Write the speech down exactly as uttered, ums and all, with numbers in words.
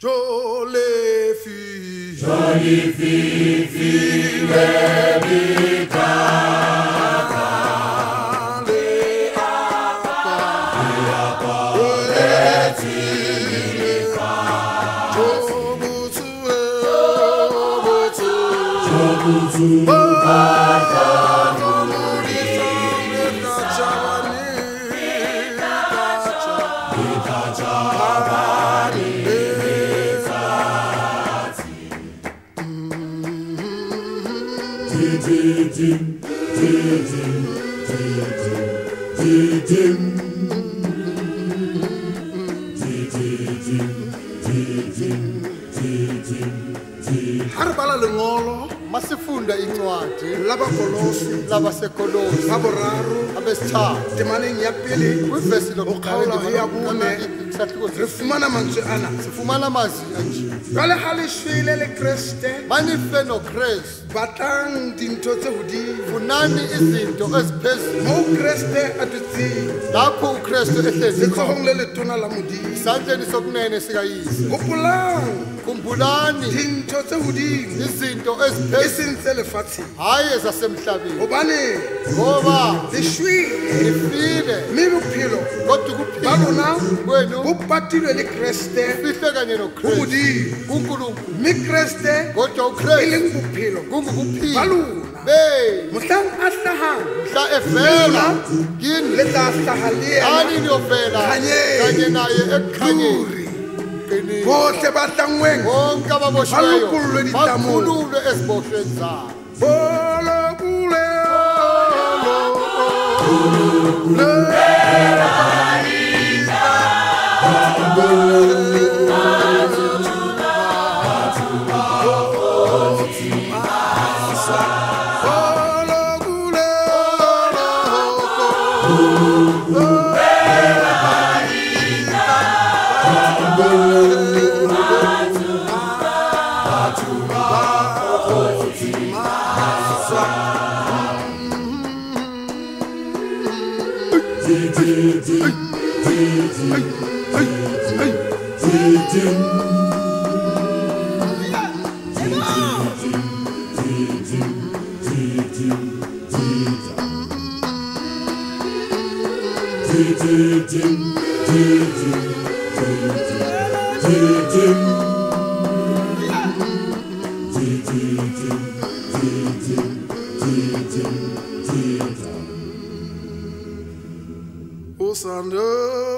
Jolly fille, jolly fille, fille de Harbala lengolo masifunda incwadi labakolosi labasekolosi laboraro abesithathu temaneng ya pele kwivesi o kgaola ho ya bone re fumana mantswe ana sifumana amazwi anje jwale ha le shwele le kreste banife nokristu batlang dintho tse hodimo funani izinto eziphezulu moo kreste a dutseng lapho ukristu ehlezi letsohong le letona la modimo isandleni sokunene sikayise hopolang khumbulani dintho tse hodimo izinto e eziphezulu seng tse lefatsheng hayi ezasemhlabeni hobane ngoba le shwele ifile mme bophelo kodwa ba ukuphila lona kwenu bo patilwe le kreste fihle kanye ho nokristu modimo kunkulunkulu mme kreste kodwa e ukristu leng bophelo ba kungukuphila lona be mohlang a hlahang mhla evela kini le tla hlaha le yena ani niyovela Khanyeni. kanye naye ekukhanyeni Ruri. qinile bohle ba tlangweng bonke ababoshiweyo Balukhululwe ditamong. bakhululwe eziboshweni zabo bolokule Osando